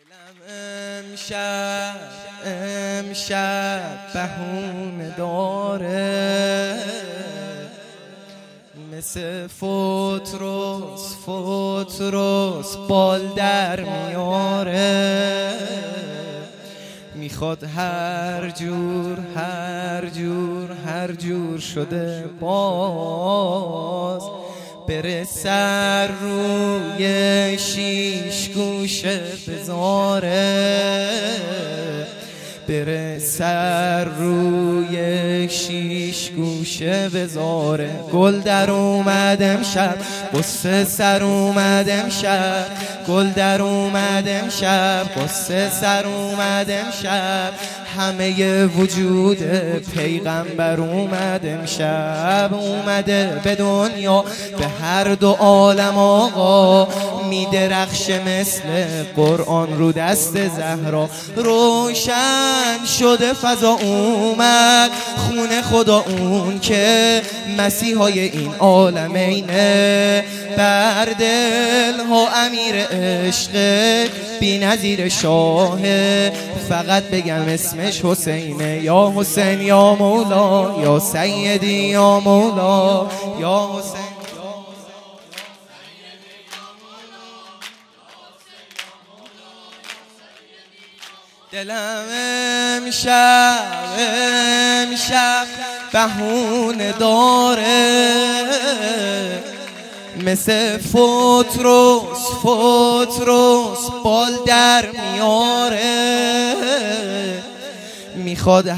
امشب بهونه داره، مثل فوتروس بال در میاره. میخواد هر جور شده باز بره سر روی شیش گوشه بذاره، بره سر روی شیش گوشه بذاره. گل در اومد امشب، قصه سر اومد امشب، گل در اومد امشب، قصه سر اومد امشب. همه وجود پیغمبر اومد امشب، اومده به دنیا به هر دو عالم آقا، میدرخشه مثل قرآن رو دست زهرا. روشن شده فضا اومد خونه خدا، اون که مسیحای این عالمینه. بر دل ها امیر عشق بی نظیر شاهه، فقط بگم اسمش حسینه. یا حسین یا مولا، یا سیدی یا مولا، یا حسین. دلم امشب بهونه داره، مثل فوتروس بال در میاره. میخواد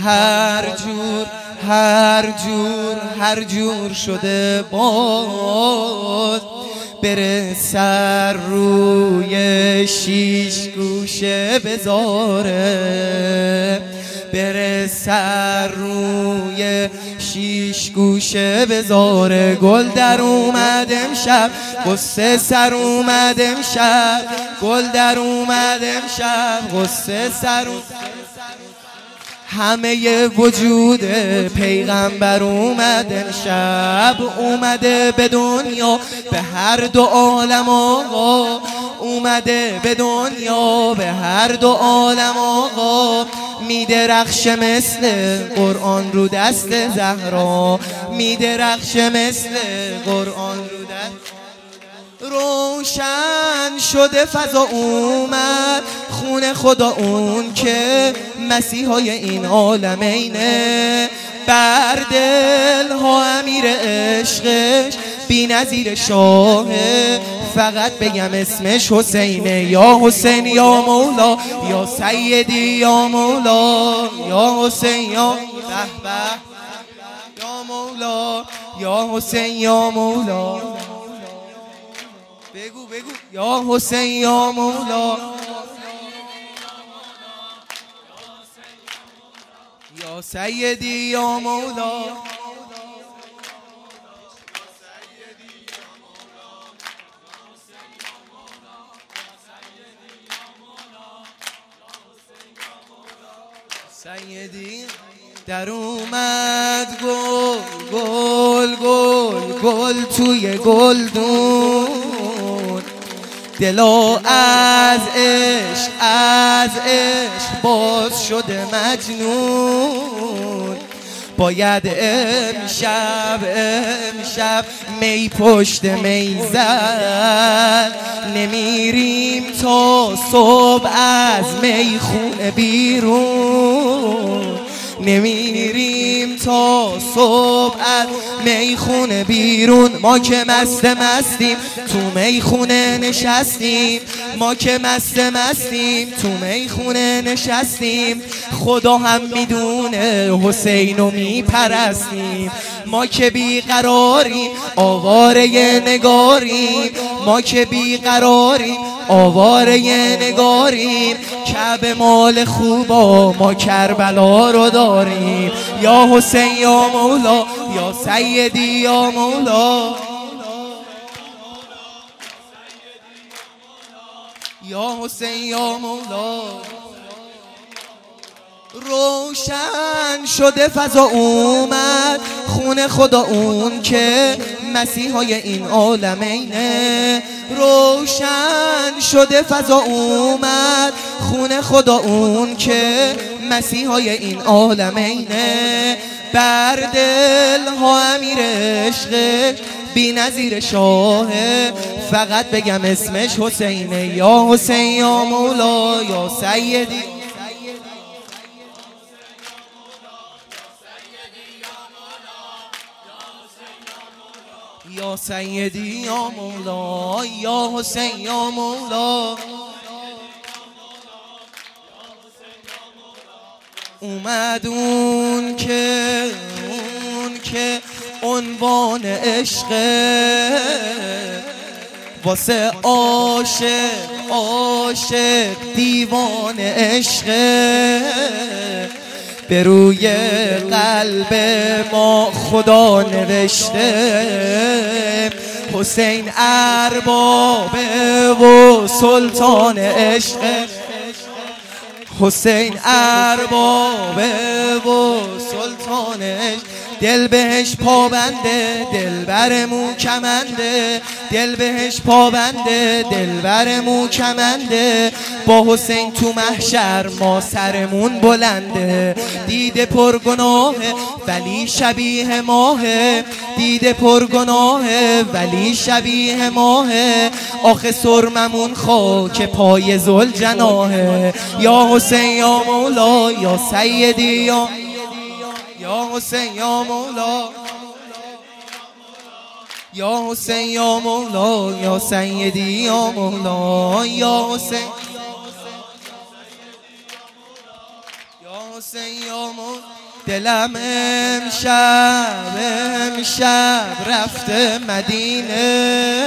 هر جور شده باز بره سر روی شیش گوشه بذاره، بره سر روی شیش گوشه بذاره. گل در اومد امشب، قصه سر اومد امشب، گل در اومد امشب، قصه سر اومد. همه وجود پیغمبر اومد امشب، اومده به دنیا به هر دو عالم آقا، اومده به دنیا به هر دو عالم آقا. میدرخشه مثل قرآن رو دست زهرا، میدرخشه مثل قرآن رو دست. روشن شده فضا اومد خونه خدا، اون که مسیحای این عالمینه. بر دل ها امیر عشقش بی نظیر شاهه، فقط بگم اسمش حسینه. یا حسین یا مولا، یا سیدی یا مولا، یا حسین یا بهبه یا مولا، یا حسین یا مولا. بگو یا حسین یا مولا، یا سیدی یا مولا. سیدی در اومد گل توی گلدون، دلا از عشق باز شده مجنون. باید امشب می پشت می زد، نمیریم تا صبح از میخونه بیرون، نمیریم تا صبح از میخونه بیرون. ما که مستیم تو میخونه نشستیم، ما که مستیم تو میخونه نشستیم. خدا هم میدونه حسینو میپرستیم. ما که بیقراریم آواره نگاریم، ما که بیقراریم آواره نگاریم. کعبه مال خوبا ما کربلا رو داریم. یا حسین یا مولا، یا سیدی یا مولا، یا حسین یا مولا. روشن شده فضا اومد خونه خدا، اون که مسیحای این عالمینه. روشن شده فضا اومد خون خدا اون که مسیحای این عالمینه، بر دل ها امیر عشق بی نظیر شاهه. فقط بگم اسمش حسینه، یا حسین یا مولا یا سیدی، یا سیدی یا مولا یا حسین یا مولا. اومد اون که عنوان عشقه، واسه عاشق دیوان عشقه. به روی قلب ما خدا نوشته، حسین اربابه و سلطان عشقه. حسین اربابه و سلطان عشق، دل بهش پابنده دل برمون کمنده، دل بهش پابنده دل برمون کمنده. با حسین تو محشر ما سرمون بلنده. دیده پرگناهه ولی شبیه ماهه، دیده پرگناهه ولی شبیه ماهه. آخه سرممون خاک پای ذوالجناحه. یا حسین یا مولا یا سیدی یا حسین یا مولا، یا حسین یا مولا یا سیدی یا مولا، یا حسین یا حسین یا مولا. دلم امشب رفته مدینه،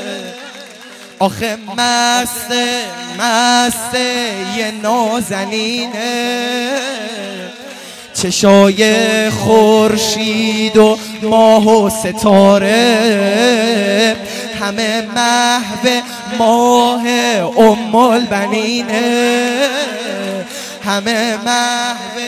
آخه مسته یه نازنینه. چشای خورشید و ماه و ستاره، همه محو ماه ام البنینه، همه محو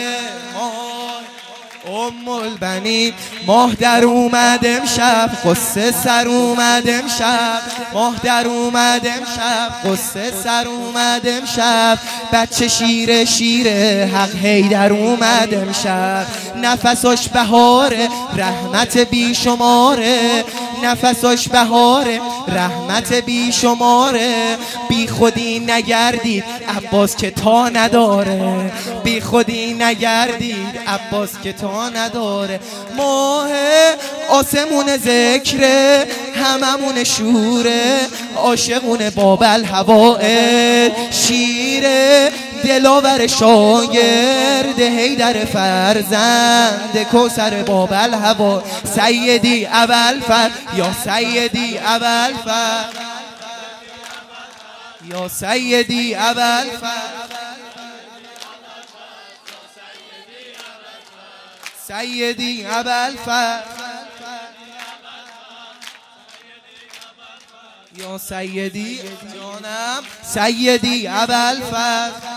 ام البنین. ماه در اومد امشب قصه سر اومد امشب، ماه در اومد امشب قصه سر اومد امشب. بچه شیر حق حیدر اومد امشب. نفسش بهاره رحمت بی شماره، نفسش بهاره رحمت بی شماره. بی خودی نگردید عباس که تا نداره، بی خودی نگردید عباس که تا نداره. ماه آسمون ذکره هممون شوره، عاشقون بابل هوائل شیره. دلاور شاگرد حیدر فرزند کوثر بابل هوا. سیدی ابوالفضل یا سیدی ابوالفضل، یا سیدی ابوالفضل، سیدی ابوالفضل، یا سیدی جانم سیدی ابوالفضل.